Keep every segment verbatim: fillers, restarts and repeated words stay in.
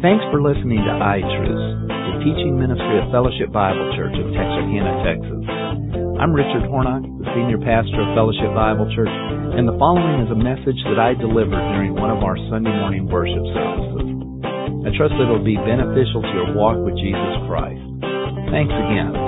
Thanks for listening to iTruths, the teaching ministry of Fellowship Bible Church of Texarkana, Texas. I'm Richard Hornock, the senior pastor of Fellowship Bible Church, and the following is a message that I delivered during one of our Sunday morning worship services. I trust that it will be beneficial to your walk with Jesus Christ. Thanks again.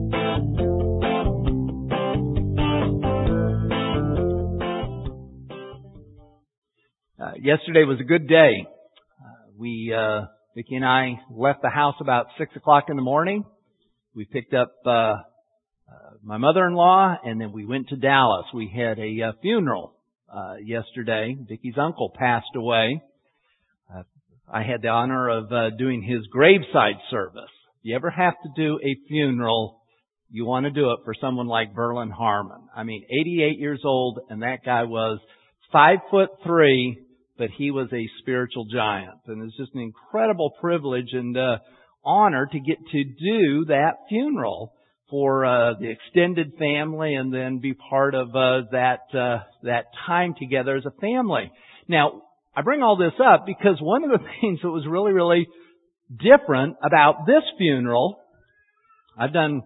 Uh, yesterday was a good day. We, uh, Vicki and I left the house about six o'clock in the morning. We picked up, uh, uh, my mother-in-law, and then we went to Dallas. We had a uh, funeral, uh, yesterday. Vicki's uncle passed away. Uh, I had the honor of, uh, doing his graveside service. If you ever have to do a funeral, you want to do it for someone like Verlin Harmon. I mean, eighty-eight years old, and that guy was five foot three, but he was a spiritual giant. And it's just an incredible privilege and uh, honor to get to do that funeral for uh, the extended family and then be part of uh, that uh, that time together as a family. Now, I bring all this up because one of the things that was really, really different about this funeral, I've done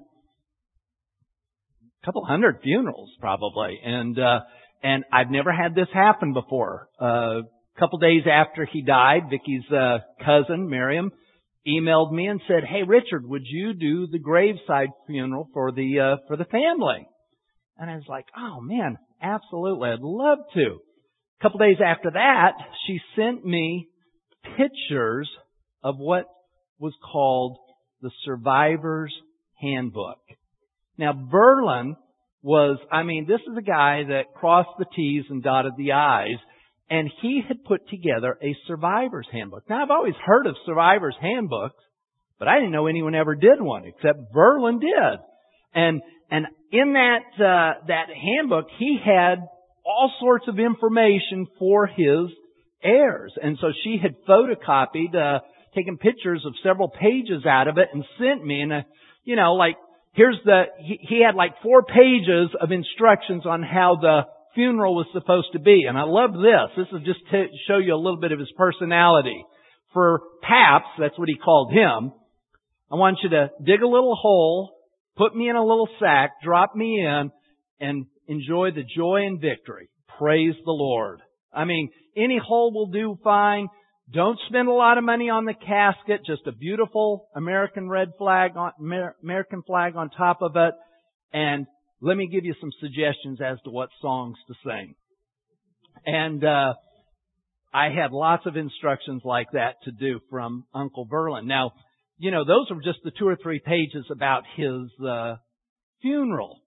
a couple hundred funerals probably, and uh, and I've never had this happen before. Uh, A couple days after he died, Vicki's uh, cousin, Miriam, emailed me and said, "Hey, Richard, would you do the graveside funeral for the uh, for the family?" And I was like, "Oh man, absolutely, I'd love to." A couple days after that, she sent me pictures of what was called the Survivor's Handbook. Now, Verlin was, I mean, this is a guy that crossed the T's and dotted the I's. And he had put together a survivor's handbook. Now, I've always heard of survivor's handbooks, but I didn't know anyone ever did one, except Verlin did. And and in that uh, that handbook, he had all sorts of information for his heirs. And so she had photocopied, uh, taken pictures of several pages out of it and sent me. And, uh, you know, like, here's the, he, he had like four pages of instructions on how the funeral was supposed to be. And I love this. This is just to show you a little bit of his personality. For Paps, that's what he called him, I want you to dig a little hole, put me in a little sack, drop me in, and enjoy the joy and victory. Praise the Lord. I mean, any hole will do fine. Don't spend a lot of money on the casket. Just a beautiful American red flag on, American flag on top of it. And let me give you some suggestions as to what songs to sing. And uh I had lots of instructions like that to do from Uncle Verlin. Now, you know, those are just the two or three pages about his uh funeral.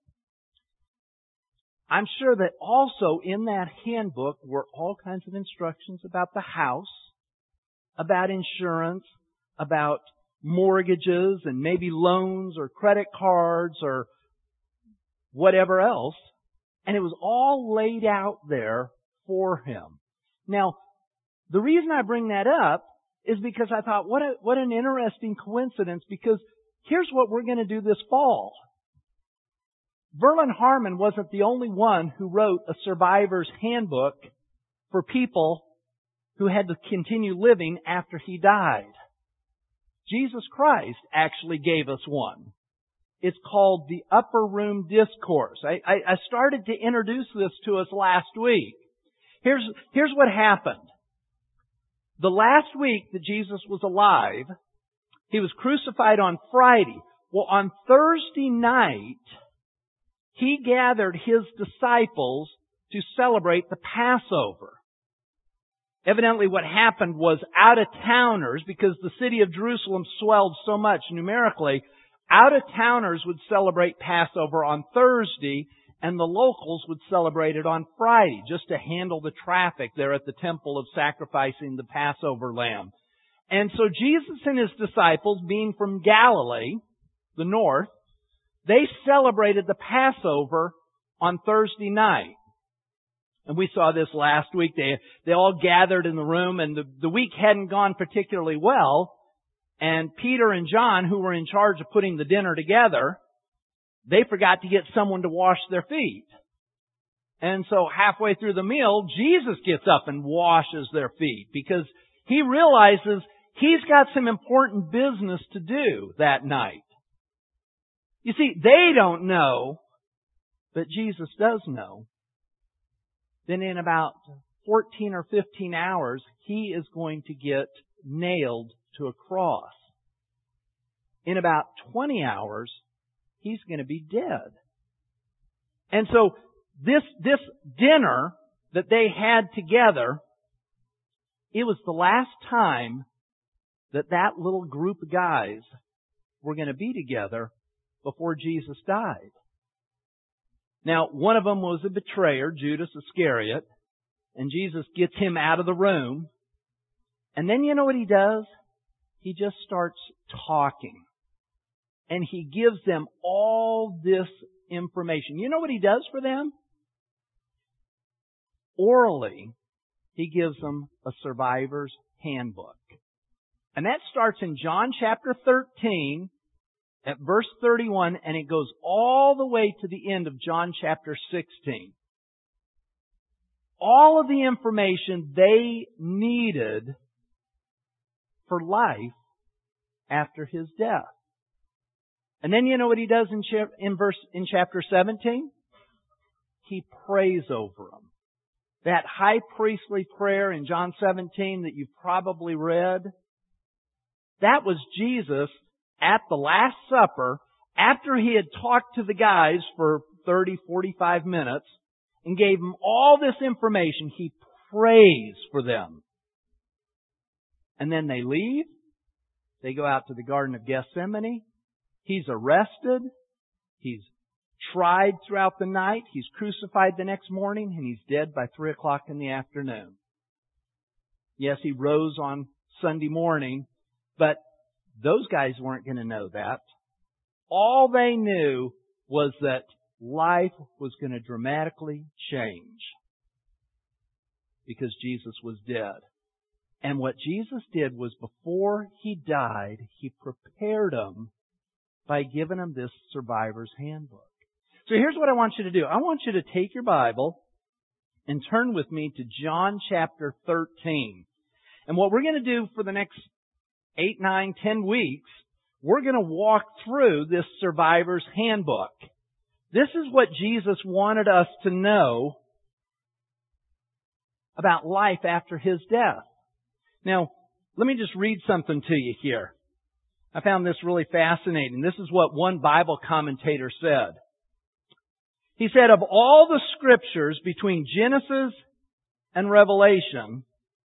I'm sure that also in that handbook were all kinds of instructions about the house, about insurance, about mortgages and maybe loans or credit cards or whatever else, and it was all laid out there for him. Now, the reason I bring that up is because I thought, what a, what an interesting coincidence, because here's what we're going to do this fall. Verlin Harmon wasn't the only one who wrote a survivor's handbook for people who had to continue living after he died. Jesus Christ actually gave us one. It's called the Upper Room Discourse. I, I, I started to introduce this to us last week. Here's, here's what happened. The last week that Jesus was alive, He was crucified on Friday. Well, on Thursday night, He gathered His disciples to celebrate the Passover. Evidently what happened was out-of-towners, because the city of Jerusalem swelled so much numerically, out-of-towners would celebrate Passover on Thursday, and the locals would celebrate it on Friday, just to handle the traffic there at the temple of sacrificing the Passover lamb. And so Jesus and His disciples, being from Galilee, the north, they celebrated the Passover on Thursday night. And we saw this last week. They, they all gathered in the room, and the, the week hadn't gone particularly well. And Peter and John, who were in charge of putting the dinner together, they forgot to get someone to wash their feet. And so halfway through the meal, Jesus gets up and washes their feet, because He realizes he's got some important business to do that night. You see, they don't know, but Jesus does know. Then in about fourteen or fifteen hours, he is going to get nailed to a cross. In about twenty hours, he's going to be dead. And so this, this dinner that they had together, it was the last time that that little group of guys were going to be together before Jesus died. Now, one of them was a betrayer, Judas Iscariot, and Jesus gets him out of the room. And then you know what he does? He just starts talking. And he gives them all this information. You know what he does for them? Orally, he gives them a survivor's handbook. And that starts in John chapter thirteen at verse thirty-one, and it goes all the way to the end of John chapter sixteen. All of the information they needed for life after his death. And then you know what he does in, cha- in verse in chapter seventeen? He prays over them. That high priestly prayer in John seventeen that you've probably read, that was Jesus at the Last Supper after he had talked to the guys for thirty, forty-five minutes and gave them all this information. He prays for them. And then they leave. They go out to the Garden of Gethsemane. He's arrested. He's tried throughout the night. He's crucified the next morning, and he's dead by three o'clock in the afternoon. Yes, he rose on Sunday morning, but those guys weren't going to know that. All they knew was that life was going to dramatically change because Jesus was dead. And what Jesus did was before he died, he prepared them by giving them this survivor's handbook. So here's what I want you to do. I want you to take your Bible and turn with me to John chapter thirteen. And what we're going to do for the next eight, nine, ten weeks, we're going to walk through this survivor's handbook. This is what Jesus wanted us to know about life after his death. Now, let me just read something to you here. I found this really fascinating. This is what one Bible commentator said. He said, of all the scriptures between Genesis and Revelation,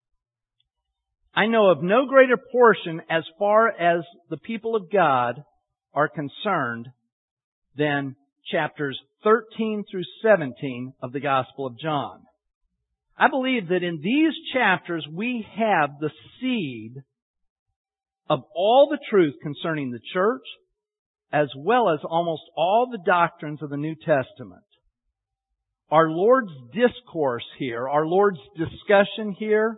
I know of no greater portion as far as the people of God are concerned than chapters thirteen through seventeen of the Gospel of John. I believe that in these chapters we have the seed of all the truth concerning the church, as well as almost all the doctrines of the New Testament. Our Lord's discourse here, our Lord's discussion here,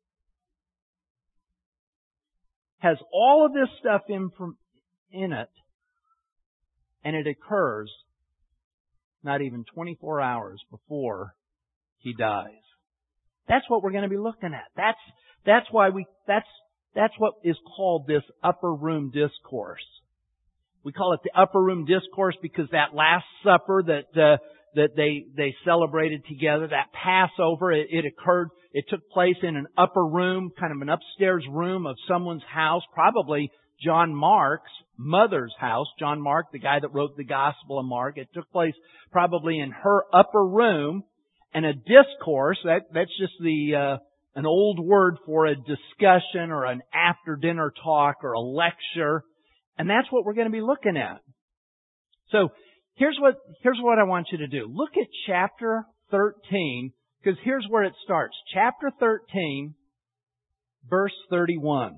has all of this stuff in, in it, and it occurs not even twenty-four hours before he dies. That's what we're going to be looking at. That's, that's why we, that's, that's what is called this upper room discourse. We call it the upper room discourse because that Last Supper that, uh, that they, they celebrated together, that Passover, it, it occurred, it took place in an upper room, kind of an upstairs room of someone's house, probably John Mark's mother's house. John Mark, the guy that wrote the Gospel of Mark, it took place probably in her upper room. And a discourse, that, that's just the, uh, an old word for a discussion or an after dinner talk or a lecture. And that's what we're going to be looking at. So, here's what, here's what I want you to do. Look at chapter thirteen, because here's where it starts. Chapter thirteen, verse thirty-one.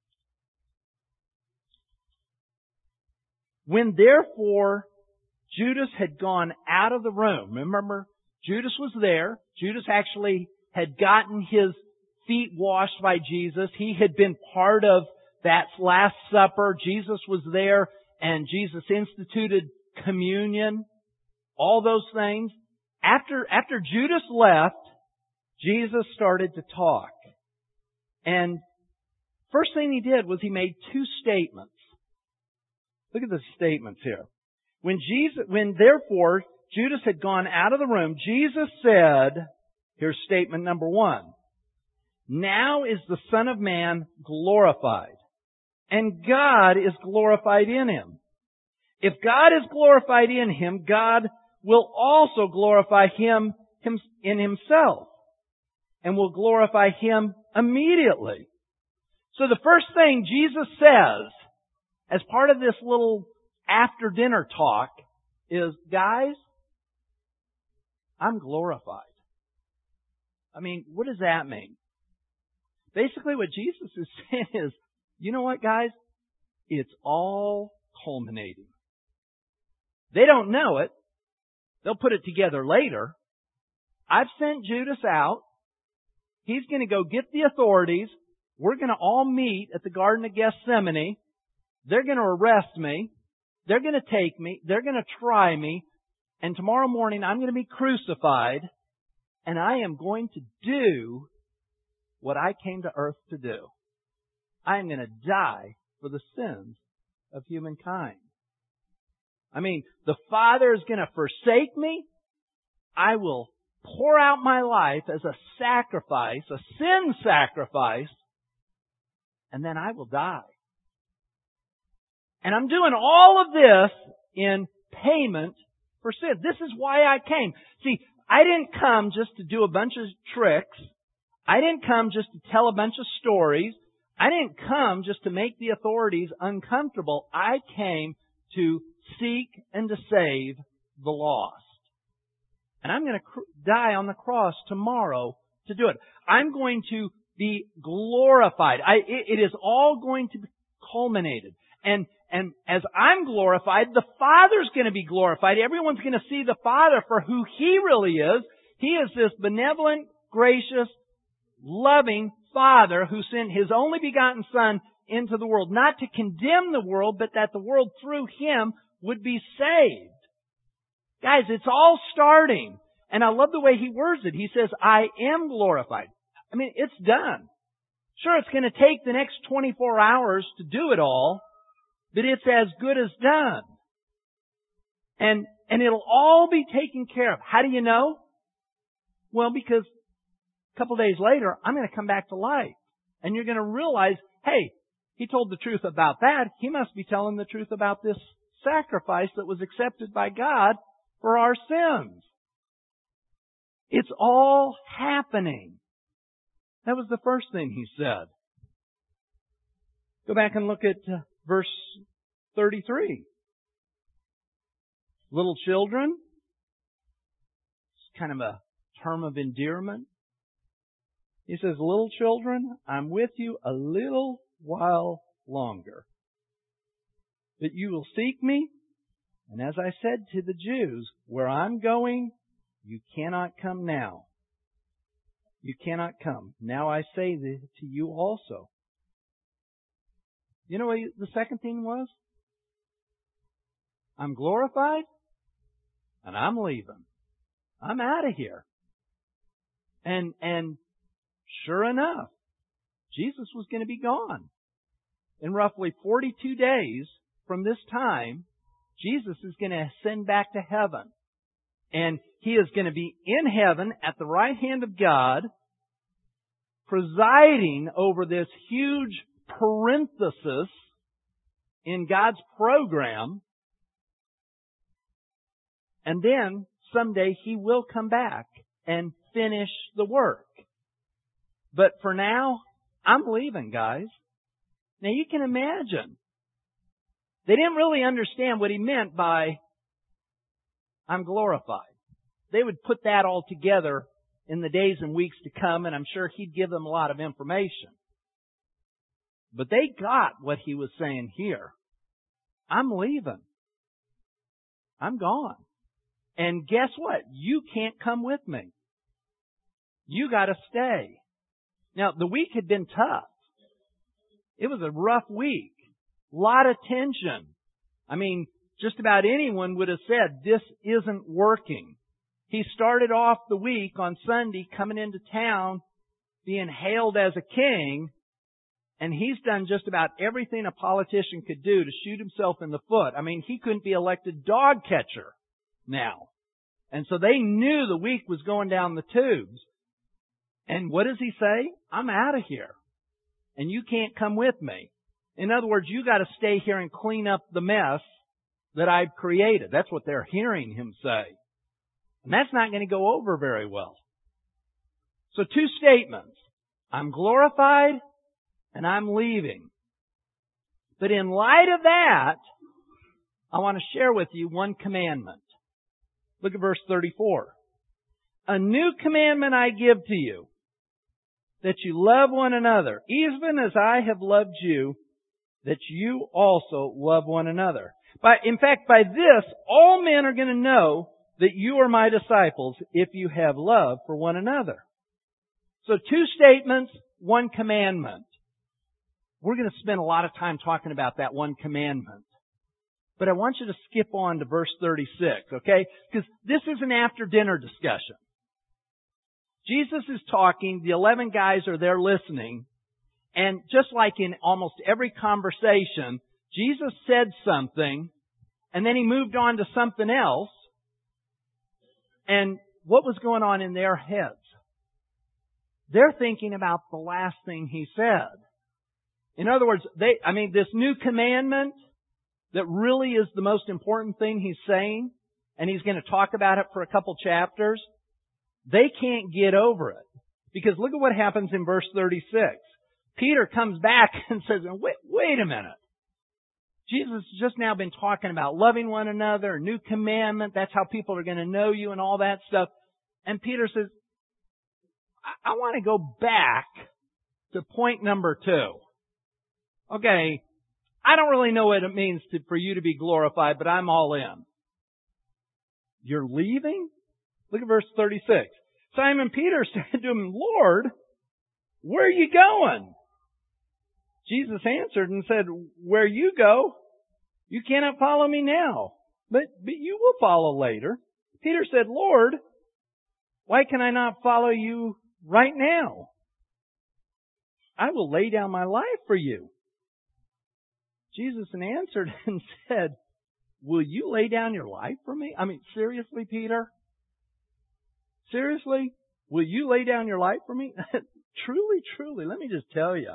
When therefore Judas had gone out of the room, remember, Judas was there. Judas actually had gotten his feet washed by Jesus. He had been part of that Last Supper. Jesus was there, and Jesus instituted communion, all those things. After, after Judas left, Jesus started to talk. And First thing He did was He made two statements. Look at the statements here. When Jesus, when therefore Judas had gone out of the room, Jesus said, here's statement number one, now is the Son of Man glorified, and God is glorified in Him. If God is glorified in Him, God will also glorify Him in Himself, and will glorify Him immediately. So the first thing Jesus says, as part of this little after dinner talk, is, guys, I'm glorified. I mean, what does that mean? Basically what Jesus is saying is, you know what, guys? It's all culminating. They don't know it. They'll put it together later. I've sent Judas out. He's going to go get the authorities. We're going to all meet at the Garden of Gethsemane. They're going to arrest me. They're going to take me. They're going to try me. And tomorrow morning I'm going to be crucified. And I am going to do what I came to earth to do. I am going to die for the sins of humankind. I mean, the Father is going to forsake me. I will pour out my life as a sacrifice, a sin sacrifice, and then I will die. And I'm doing all of this in payment for sin. This is why I came. See, I didn't come just to do a bunch of tricks. I didn't come just to tell a bunch of stories. I didn't come just to make the authorities uncomfortable. I came to seek and to save the lost. And I'm going to cr- die on the cross tomorrow to do it. I'm going to be glorified. I, it, it is all going to be culminated. And, and as I'm glorified, the Father's going to be glorified. Everyone's going to see the Father for who He really is. He is this benevolent, gracious, loving Father who sent His only begotten Son into the world, not to condemn the world, but that the world through Him would be saved. Guys, it's all starting. And I love the way He words it. He says, I am glorified. I mean, it's done. Sure, it's going to take the next twenty-four hours to do it all, but it's as good as done. And, and it'll all be taken care of. How do you know? Well, because a couple days later, I'm going to come back to life. And you're going to realize, hey, He told the truth about that. He must be telling the truth about this sacrifice that was accepted by God for our sins. It's all happening. That was the first thing He said. Go back and look at uh, verse thirty-three. Little children. It's kind of a term of endearment. He says, little children, I'm with you a little while longer. But you will seek me. And as I said to the Jews, where I'm going, you cannot come now. You cannot come. Now I say to you also. You know what the second thing was? I'm glorified, and I'm leaving. I'm out of here. And, and sure enough, Jesus was going to be gone. In roughly forty-two days from this time, Jesus is going to ascend back to heaven. And He is going to be in heaven at the right hand of God, presiding over this huge parenthesis in God's program. And then someday He will come back and finish the work. But for now, I'm leaving, guys. Now you can imagine. They didn't really understand what He meant by, I'm glorified. They would put that all together in the days and weeks to come, and I'm sure He'd give them a lot of information. But they got what He was saying here. I'm leaving. I'm gone. And guess what? You can't come with me. You got to stay. Now, the week had been tough. It was a rough week. A lot of tension. I mean, just about anyone would have said, this isn't working. He started off the week on Sunday coming into town, being hailed as a king, And he's done just about everything a politician could do to shoot himself in the foot. I mean, he couldn't be elected dog catcher now. And so they knew the week was going down the tubes. And what does he say? I'm out of here. And you can't come with me. In other words, you got to stay here and clean up the mess that I've created. That's what they're hearing him say. And that's not going to go over very well. So two statements. I'm glorified and I'm leaving. But in light of that, I want to share with you one commandment. Look at verse thirty-four. A new commandment I give to you, that you love one another, even as I have loved you, that you also love one another. By, in fact, by this, all men are going to know that you are my disciples if you have love for one another. So two statements, one commandment. We're going to spend a lot of time talking about that one commandment. But I want you to skip on to verse thirty-six, okay? Because this is an after-dinner discussion. Jesus is talking, the eleven guys are there listening, and just like in almost every conversation, Jesus said something, and then He moved on to something else, and what was going on in their heads? They're thinking about the last thing He said. In other words, they, I mean, this new commandment that really is the most important thing He's saying, and He's going to talk about it for a couple chapters, they can't get over it. Because look at what happens in verse thirty-six. Peter comes back and says, wait, wait a minute. Jesus has just now been talking about loving one another, a new commandment, that's how people are going to know you and all that stuff. And Peter says, I, I want to go back to point number two. Okay, I don't really know what it means to, for you to be glorified, but I'm all in. You're leaving? Look at verse thirty-six. Simon Peter said to him, Lord, where are you going? Jesus answered and said, where you go, you cannot follow me now, but, but you will follow later. Peter said, Lord, why can I not follow you right now? I will lay down my life for you. Jesus answered and said, will you lay down your life for me? I mean, seriously, Peter? Seriously? Will you lay down your life for me? Truly, truly, let me just tell you.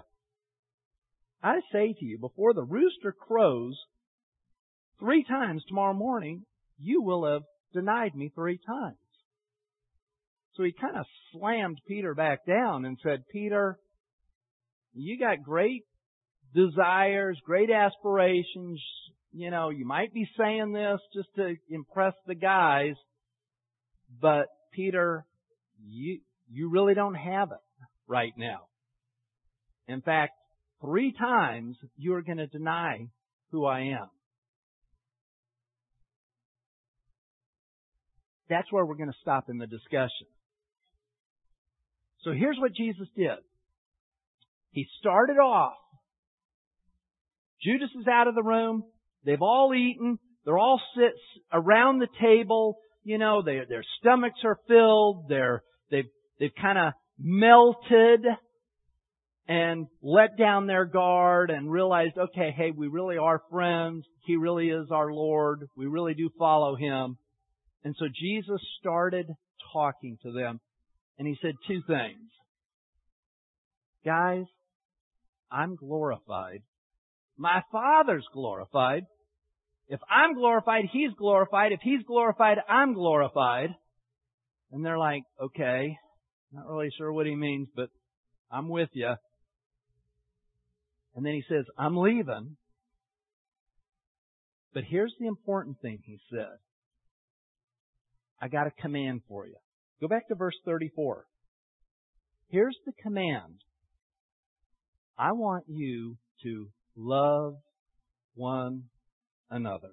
I say to you, before the rooster crows three times tomorrow morning, you will have denied me three times. So he kind of slammed Peter back down and said, Peter, you got great desires, great aspirations. You know, you might be saying this just to impress the guys, but Peter, you, you really don't have it right now. In fact, three times you are going to deny who I am. That's where we're going to stop in the discussion. So here's what Jesus did. He started off. Judas is out of the room. They've all eaten. They're all sit around the table. You know, they, their stomachs are filled. They're, they've, they've kind of melted and let down their guard and realized, okay, hey, we really are friends. He really is our Lord. We really do follow Him. And so Jesus started talking to them, and He said two things. Guys, I'm glorified. My Father's glorified. If I'm glorified, He's glorified. If He's glorified, I'm glorified. And they're like, okay, not really sure what He means, but I'm with you. And then He says, I'm leaving. But here's the important thing He said. I got a command for you. Go back to verse thirty-four. Here's the command. I want you to love one another.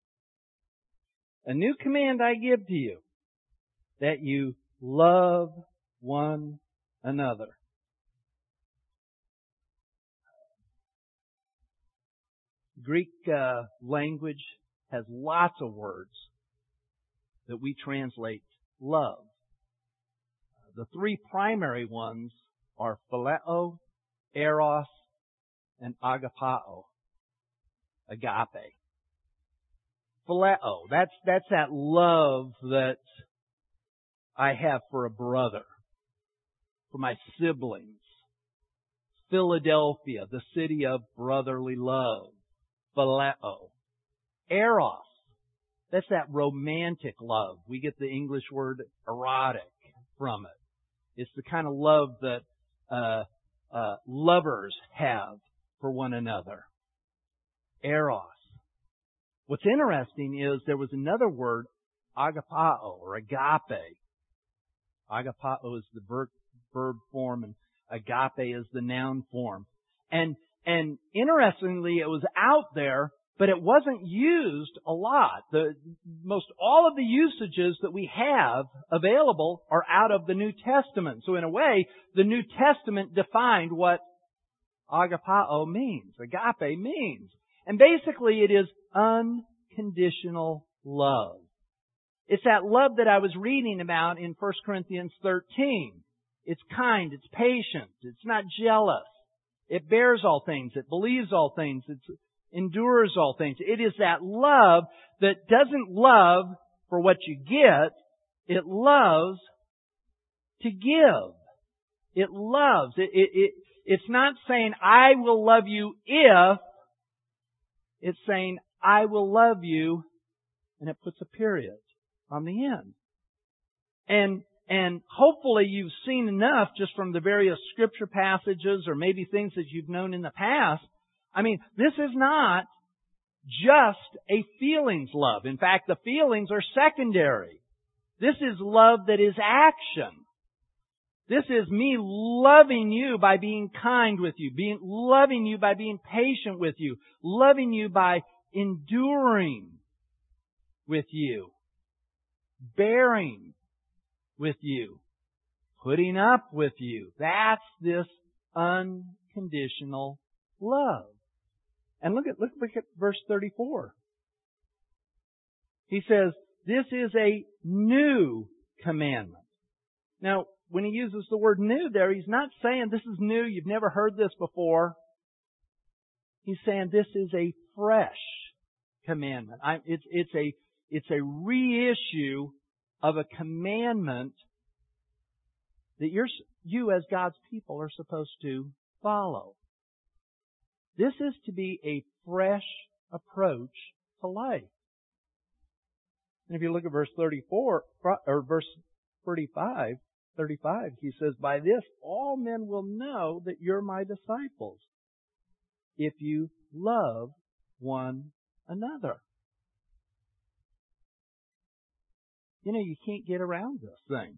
A new command I give to you, that you love one another. Greek uh, language has lots of words that we translate love. The three primary ones are phileo, eros, and agapao. Agape. Phileo. That's, that's that love that I have for a brother, for my siblings. Philadelphia, the city of brotherly love. Phileo. Eros. That's that romantic love. We get the English word erotic from it. It's the kind of love that uh, uh, lovers have for one another. Eros. What's interesting is there was another word, agapao or agape. Agapao is the verb, verb form and agape is the noun form. And and interestingly, it was out there, but it wasn't used a lot. The most all of the usages that we have available are out of the New Testament. So in a way, the New Testament defined what agapao means, agape means. And basically it is unconditional love. It's that love that I was reading about in First Corinthians thirteen. It's kind, it's patient, it's not jealous. It bears all things, it believes all things, it endures all things. It is that love that doesn't love for what you get, it loves to give. It loves. It, it, it, it's not saying, I will love you if, it's saying, I will love you, and it puts a period on the end. And And hopefully you've seen enough just from the various scripture passages or maybe things that you've known in the past. I mean, this is not just a feelings love. In fact, the feelings are secondary. This is love that is action. This is me loving you by being kind with you, being loving you by being patient with you, loving you by enduring with you, bearing with you, putting up with you. That's this unconditional love. And look at, look, look at verse thirty-four. He says, this is a new commandment. Now, when he uses the word new there, he's not saying this is new, you've never heard this before. He's saying this is a fresh commandment. I, it's, it's a, it's a reissue of a commandment that you're, you as God's people are supposed to follow. This is to be a fresh approach to life. And if you look at verse thirty-four, or verse thirty-five, thirty-five, he says, by this all men will know that you're my disciples, if you love one another. You know, you can't get around this thing.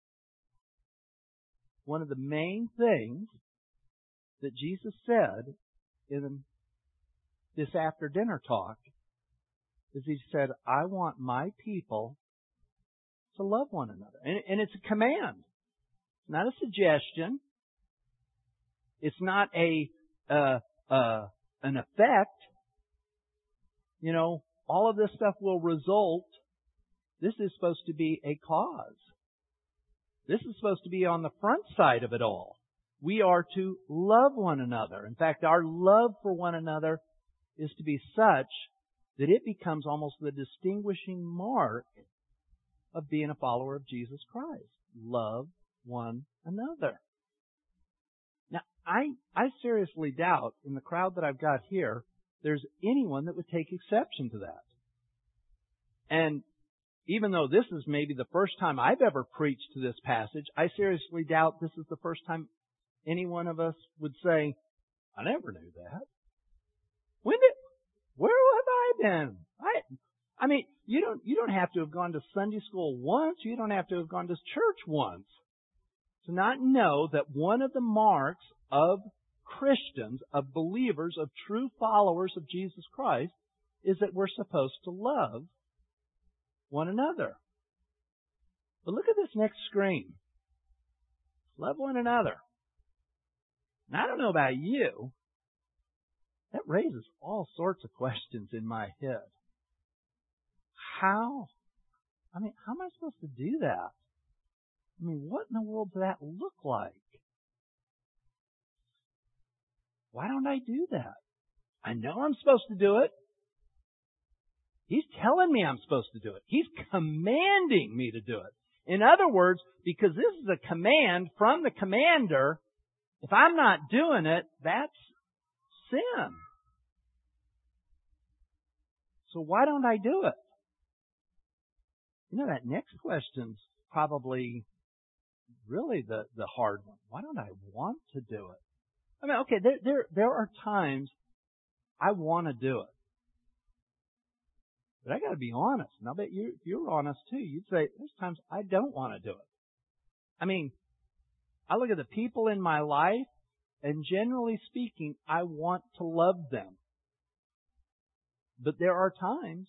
One of the main things that Jesus said in this after dinner talk is he said, I want my people to love one another. And, and it's a command. It's not a suggestion. It's not a, uh, uh, an effect. You know, all of this stuff will result. This is supposed to be a cause. This is supposed to be on the front side of it all. We are to love one another. In fact, our love for one another is to be such that it becomes almost the distinguishing mark of being a follower of Jesus Christ. Love one another. Now, I, I seriously doubt in the crowd that I've got here, there's anyone that would take exception to that. And even though this is maybe the first time I've ever preached to this passage, I seriously doubt this is the first time any one of us would say, I never knew that. When did, where have I been? I, I mean, you don't, you don't have to have gone to Sunday school once. You don't have to have gone to church once to not know that one of the marks of Christians, of believers, of true followers of Jesus Christ is that we're supposed to love one another. But look at this next screen. Love one another. And I don't know about you, that raises all sorts of questions in my head. How? I mean, how am I supposed to do that? I mean, what in the world does that look like? Why don't I do that? I know I'm supposed to do it. He's telling me I'm supposed to do it. He's commanding me to do it. In other words, because this is a command from the commander, if I'm not doing it, that's sin. So why don't I do it? You know, that next question's probably really the, the hard one. Why don't I want to do it? I mean, okay, there, there, there are times I want to do it. But I got to be honest. And I bet you, if you're honest too, you'd say, there's times I don't want to do it. I mean, I look at the people in my life, and generally speaking, I want to love them. But there are times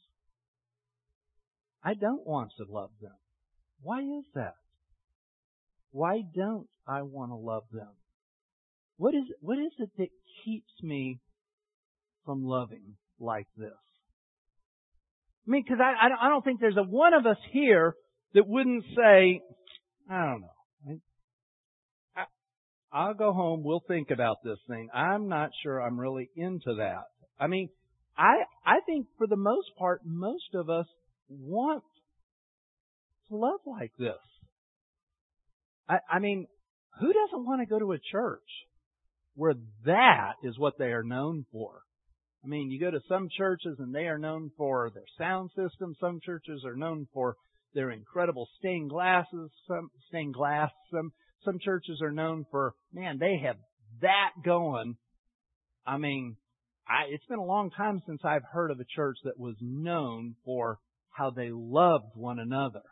I don't want to love them. Why is that? Why don't I want to love them? What is, what is it that keeps me from loving like this? I mean, because I, I don't think there's a one of us here that wouldn't say, I don't know. I, I'll go home. We'll think about this thing. I'm not sure I'm really into that. I mean, I I think for the most part, most of us want to love like this. I, I mean, who doesn't want to go to a church where that is what they are known for? I mean, you go to some churches and they are known for their sound system. Some churches are known for their incredible stained glasses, some stained glass. Some some churches are known for, man, they have that going. I mean, I, it's been a long time since I've heard of a church that was known for how they loved one another.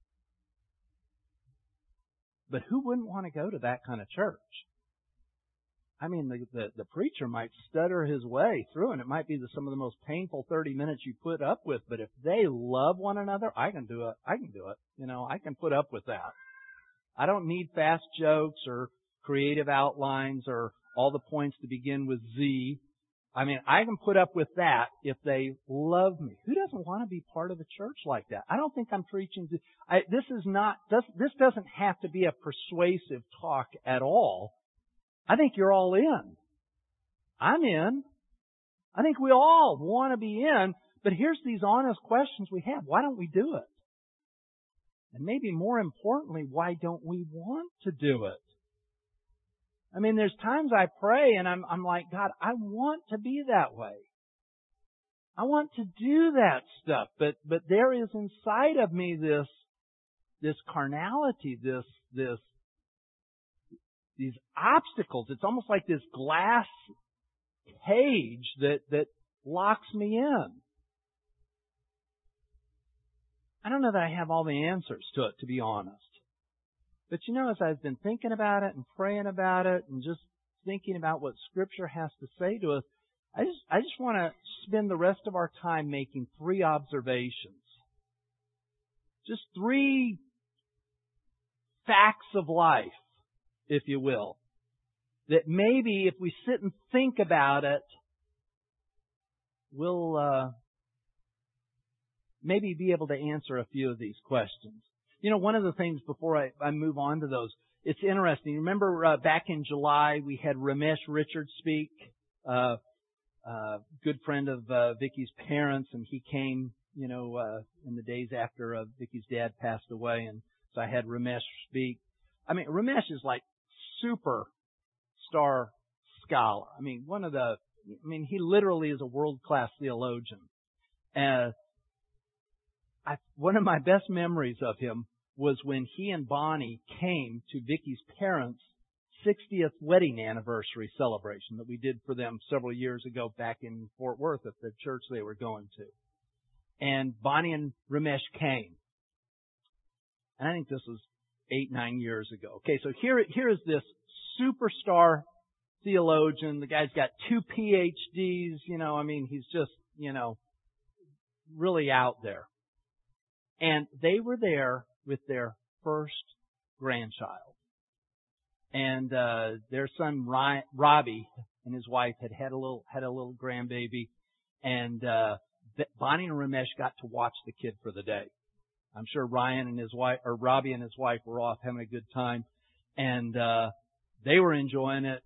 But who wouldn't want to go to that kind of church? I mean, the, the, the preacher might stutter his way through, and it might be the, some of the most painful thirty minutes you put up with. But if they love one another, I can do it. I can do it. You know, I can put up with that. I don't need fast jokes or creative outlines or all the points to begin with Z. I mean, I can put up with that if they love me. Who doesn't want to be part of a church like that? I don't think I'm preaching to, I, this is not, does, this doesn't have to be a persuasive talk at all. I think you're all in. I'm in. I think we all want to be in, but here's these honest questions we have. Why don't we do it? And maybe more importantly, why don't we want to do it? I mean, there's times I pray and I'm, I'm like, God, I want to be that way. I want to do that stuff, but, but there is inside of me this, this carnality, this, this, these obstacles. It's almost like this glass cage that, that locks me in. I don't know that I have all the answers to it, to be honest. But you know, as I've been thinking about it and praying about it and just thinking about what Scripture has to say to us, I just, I just want to spend the rest of our time making three observations. Just three facts of life, if you will, that maybe if we sit and think about it, we'll uh, maybe be able to answer a few of these questions. You know, one of the things before I, I move on to those, it's interesting. Remember uh, back in July we had Ramesh Richards speak, uh, uh, good friend of uh, Vicky's parents, and he came, you know, uh, in the days after uh, Vicky's dad passed away, and so I had Ramesh speak. I mean, Ramesh is like super star scholar. I mean, one of the, I mean, he literally is a world-class theologian. Uh, I, one of my best memories of him was when he and Bonnie came to Vicky's parents' sixtieth wedding anniversary celebration that we did for them several years ago back in Fort Worth at the church they were going to. And Bonnie and Ramesh came. And I think this was eight, nine years ago. Okay, so here, here is this superstar theologian. The guy's got two P H Ds, you know, I mean, he's just, you know, really out there. And they were there with their first grandchild. And uh their son Ryan, Robbie and his wife had had a little had a little grandbaby, and uh Bonnie and Ramesh got to watch the kid for the day. I'm sure Ryan and his wife, or Robbie and his wife, were off having a good time, and uh they were enjoying it.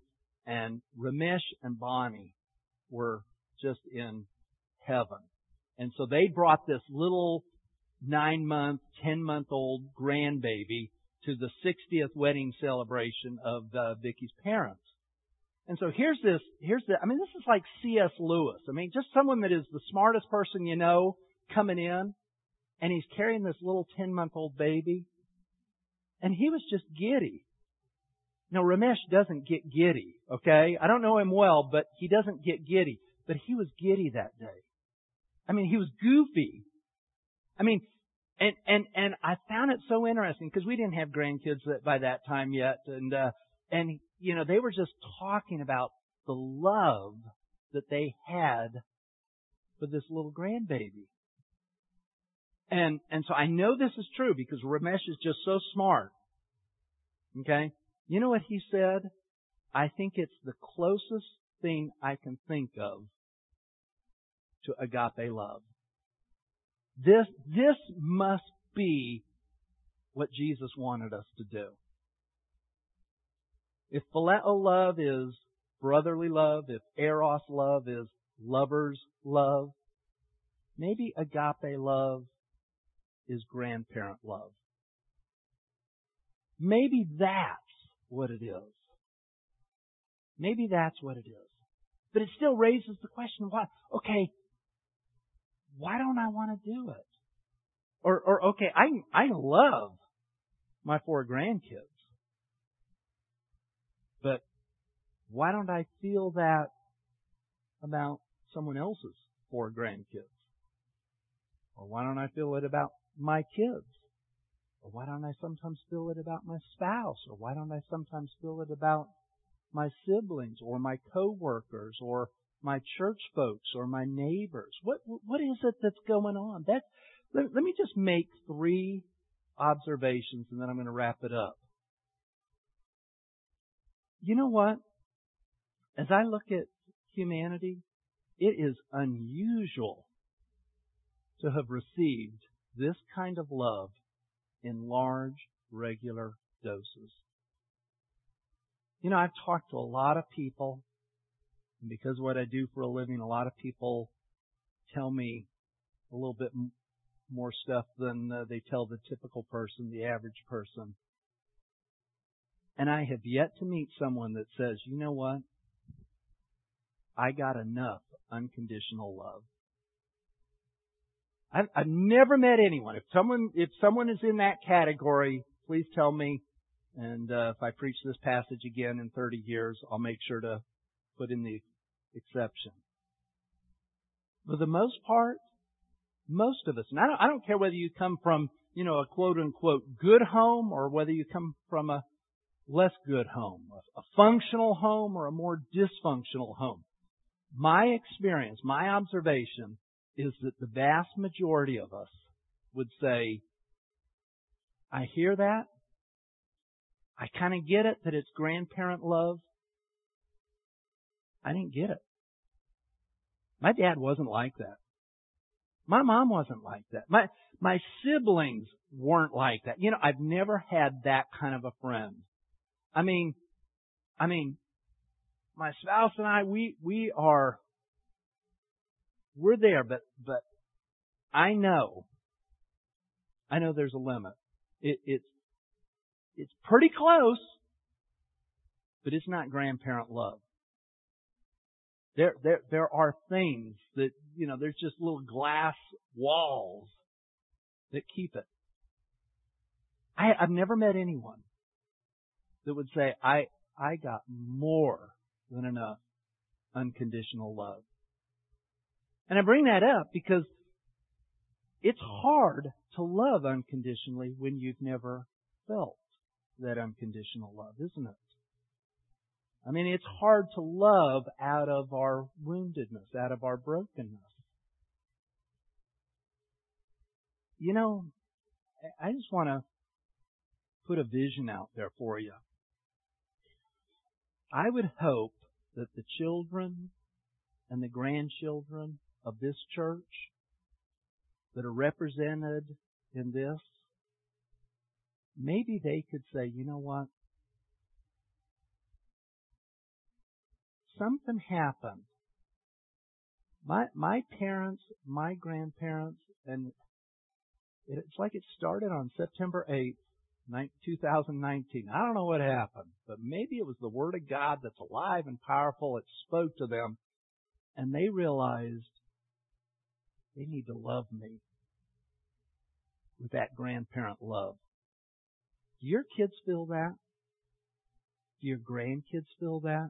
And Ramesh and Bonnie were just in heaven. And so they brought this little nine-month, ten-month-old grandbaby to the sixtieth wedding celebration of uh, Vicky's parents. And so here's this, here's the, I mean, this is like C S Lewis. I mean, just someone that is the smartest person you know coming in, and he's carrying this little ten-month-old baby, and he was just giddy. Now, Ramesh doesn't get giddy, okay? I don't know him well, but he doesn't get giddy. But he was giddy that day. I mean, he was goofy. I mean, and, and, and I found it so interesting because we didn't have grandkids by that time yet. And, uh, and, you know, they were just talking about the love that they had for this little grandbaby. And, and so I know this is true because Ramesh is just so smart. Okay? You know what he said? I think it's the closest thing I can think of to agape love. This, this must be what Jesus wanted us to do. If phileo love is brotherly love, if eros love is lover's love, maybe agape love is grandparent love. Maybe that's what it is. Maybe that's what it is. But it still raises the question, why? Okay, why don't I want to do it? Or, or okay, I I love my four grandkids, but why don't I feel that about someone else's four grandkids? Or why don't I feel it about my kids? Or why don't I sometimes feel it about my spouse? Or why don't I sometimes feel it about my siblings or my coworkers or my church folks or my neighbors? What what is it that's going on? That let, let me just make three observations and then I'm going to wrap it up. You know what? As I look at humanity, it is unusual to have received this kind of love in large, regular doses. You know, I've talked to a lot of people, and because of what I do for a living, a lot of people tell me a little bit more stuff than uh, they tell the typical person, the average person. And I have yet to meet someone that says, you know what? I got enough unconditional love. I've, I've never met anyone. If someone, if someone is in that category, please tell me. And uh, if I preach this passage again in thirty years, I'll make sure to put in the exception. For the most part, most of us, and I don't, I don't care whether you come from, you know, a quote-unquote good home or whether you come from a less good home, a, a functional home or a more dysfunctional home. My experience, my observation is that the vast majority of us would say, I hear that. I kind of get it that it's grandparent love. I didn't get it. My dad wasn't like that. My mom wasn't like that. My my siblings weren't like that. You know, I've never had that kind of a friend. I mean, I mean, my spouse and I, we we are, we're there, but but I know, I know there's a limit. It, it's it's pretty close, but it's not grandparent love. There, there, there are things that, you know, there's just little glass walls that keep it. I, I've never met anyone that would say, I, I got more than enough unconditional love. And I bring that up because it's hard to love unconditionally when you've never felt that unconditional love, isn't it? I mean, it's hard to love out of our woundedness, out of our brokenness. You know, I just want to put a vision out there for you. I would hope that the children and the grandchildren of this church that are represented in this, maybe they could say, you know what? something happened. My my parents, my grandparents, and it's like it started on September eighth, two thousand nineteen. I don't know what happened, but maybe it was the Word of God that's alive and powerful. It spoke to them, and they realized they need to love me with that grandparent love. Do your kids feel that? Do your grandkids feel that?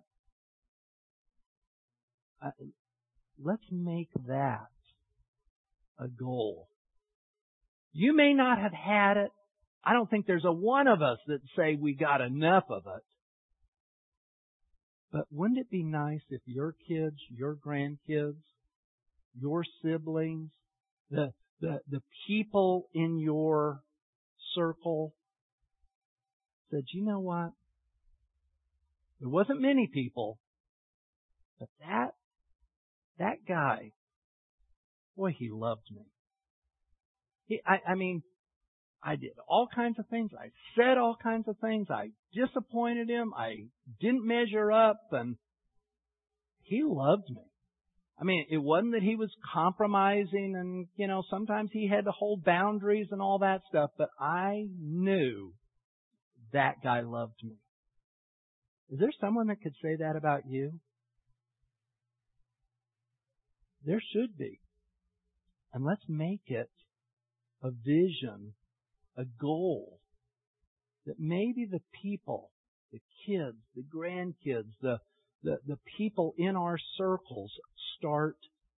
Uh, let's make that a goal. You may not have had it. I don't think there's a one of us that say we got enough of it. But wouldn't it be nice if your kids, your grandkids, your siblings, the the the people in your circle said, you know what? There wasn't many people, but that that guy, boy, he loved me. He, I, I mean, I did all kinds of things. I said all kinds of things. I disappointed him. I didn't measure up, and he loved me. I mean, it wasn't that he was compromising, and, you know, sometimes he had to hold boundaries and all that stuff, but I knew that guy loved me. Is there someone that could say that about you? There should be. And let's make it a vision, a goal, that maybe the people, the kids, the grandkids, the, the, the people in our circles start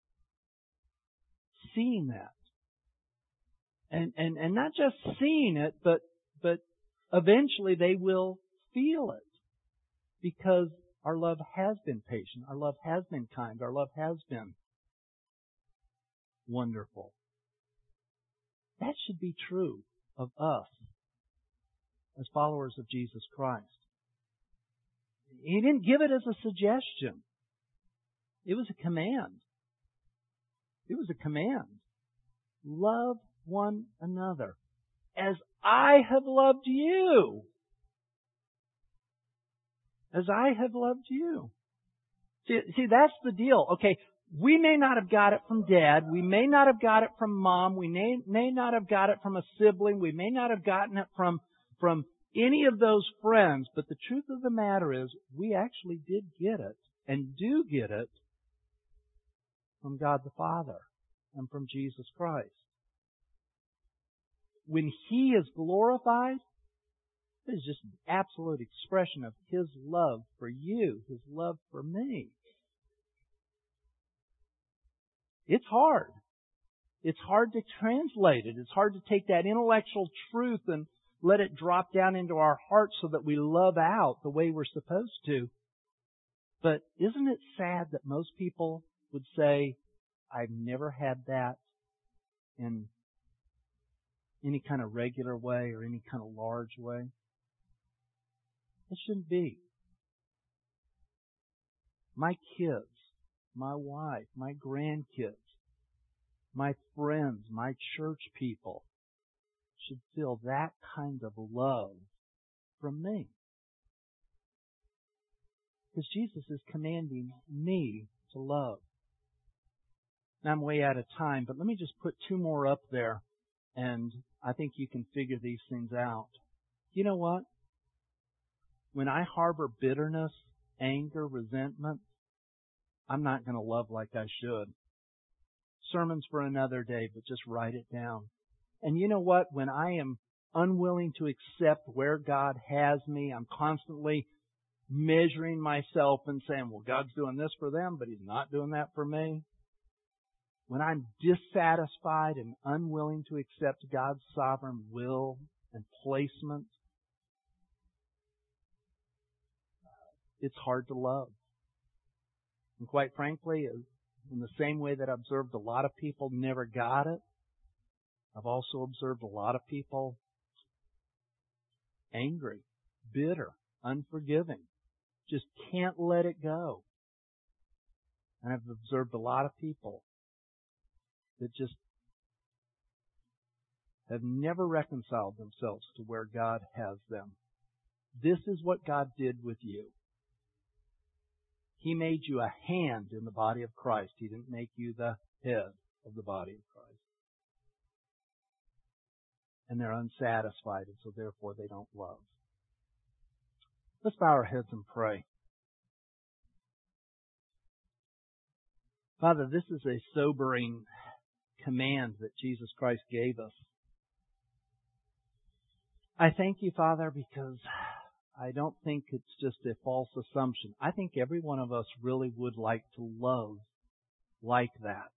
seeing that. And, and, and not just seeing it, but, but eventually they will feel it. Because our love has been patient, our love has been kind, our love has been wonderful. That should be true of us as followers of Jesus Christ. He didn't give it as a suggestion. It was a command. It was a command. Love one another as I have loved you. As I have loved you. See, see, that's the deal. Okay, we may not have got it from Dad. We may not have got it from Mom. We may, may not have got it from a sibling. We may not have gotten it from, from any of those friends. But the truth of the matter is, we actually did get it and do get it from God the Father and from Jesus Christ. When He is glorified, it is just an absolute expression of His love for you, His love for me. It's hard. It's hard to translate it. It's hard to take that intellectual truth and let it drop down into our hearts so that we love out the way we're supposed to. But isn't it sad that most people would say, I've never had that in any kind of regular way or any kind of large way? It shouldn't be. My kids, my wife, my grandkids, my friends, my church people should feel that kind of love from me. Because Jesus is commanding me to love. Now I'm way out of time, but let me just put two more up there, and I think you can figure these things out. You know what? When I harbor bitterness, anger, resentment, I'm not going to love like I should. Sermons for another day, but just write it down. And you know what? When I am unwilling to accept where God has me, I'm constantly measuring myself and saying, well, God's doing this for them, but He's not doing that for me. When I'm dissatisfied and unwilling to accept God's sovereign will and placement, it's hard to love. And quite frankly, in the same way that I observed a lot of people never got it, I've also observed a lot of people angry, bitter, unforgiving, just can't let it go. And I've observed a lot of people that just have never reconciled themselves to where God has them. This is what God did with you. He made you a hand in the body of Christ. He didn't make you the head of the body of Christ. And they're unsatisfied, and so therefore they don't love. Let's bow our heads and pray. Father, this is a sobering command that Jesus Christ gave us. I thank you, Father, because I don't think it's just a false assumption. I think every one of us really would like to love like that.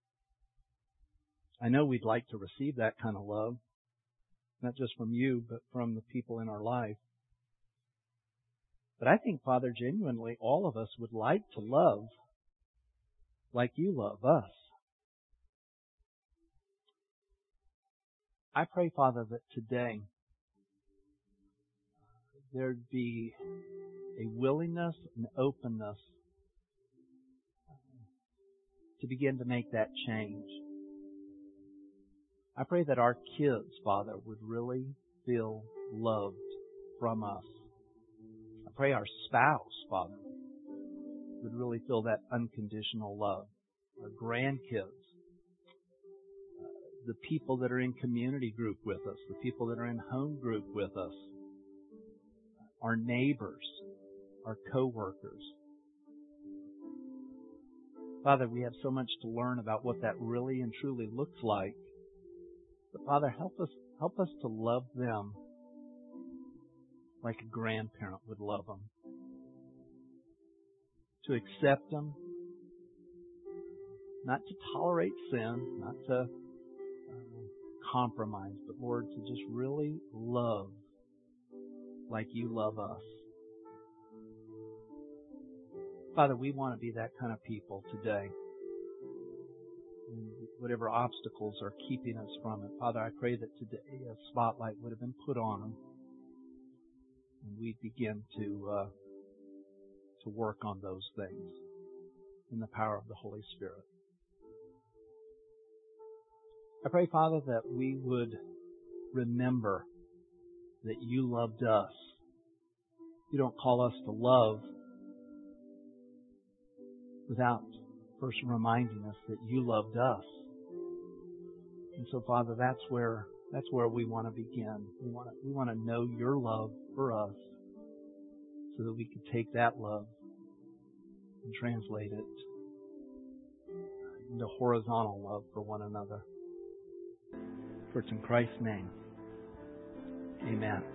I know we'd like to receive that kind of love, not just from you, but from the people in our life. But I think, Father, genuinely, all of us would like to love like you love us. I pray, Father, that today there'd be a willingness and openness to begin to make that change. I pray that our kids, Father, would really feel loved from us. I pray our spouse, Father, would really feel that unconditional love. Our grandkids, the people that are in community group with us, the people that are in home group with us, our neighbors, our co-workers. Father, we have so much to learn about what that really and truly looks like. But Father, help us, help us to love them like a grandparent would love them. To accept them, not to tolerate sin, not to uh, compromise, but Lord, to just really love like you love us. Father, we want to be that kind of people today. And whatever obstacles are keeping us from it, Father, I pray that today a spotlight would have been put on them, and we begin to uh, to work on those things in the power of the Holy Spirit. I pray, Father, that we would remember that you loved us. You don't call us to love without first reminding us that you loved us. And so, Father, that's where that's where we want to begin. We want to we want to know your love for us, so that we could take that love and translate it into horizontal love for one another. For it's in Christ's name. Amen.